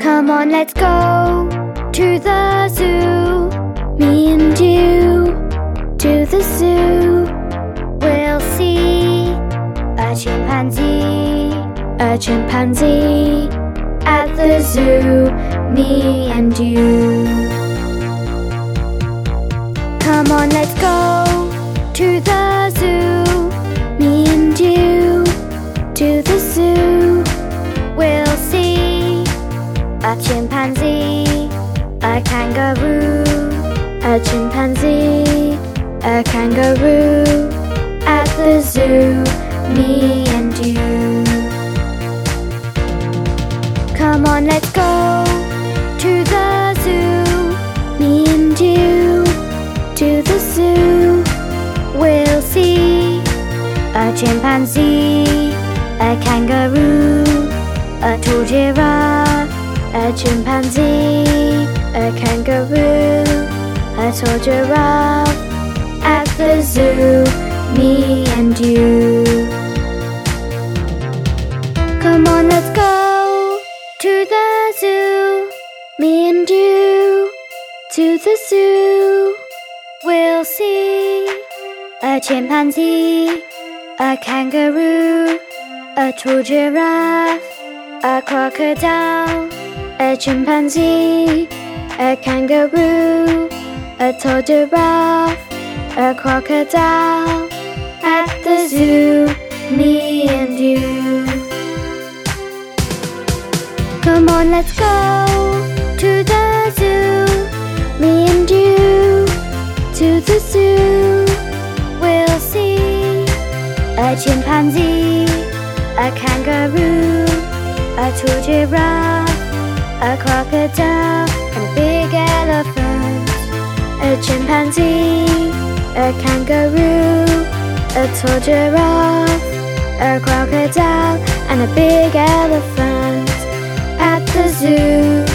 Come on, let's go to the zoo. Me and you to the zoo. We'll see a chimpanzee at the zoo. Me and you. Come on, let's go to the zoo. Me and you to the zoo. We'll see a chimpanzee, a kangaroo, a chimpanzee, a kangaroo at the zoo. Me and you. Come on, let's go to the zoo. Me and you to the zoo. We'll see a chimpanzee, a kangaroo, a tall giraffe, a chimpanzee, a kangaroo, a tall giraffe at the zoo. Me and you. Come on, let's go to the zoo. Me and you to the zoo. We'll see a chimpanzee, a kangaroo, a tall giraffe, a crocodile, a chimpanzee, a kangaroo, a tall giraffe, a crocodile at the zoo. Me and you. Come on, let's go to the zoo. Me and you to the zoo. We'll see a chimpanzee, a kangaroo, a tall giraffe, a crocodile, and a big elephant. A chimpanzee, a kangaroo, a tall giraffe, a crocodile, and a big elephant at the zoo.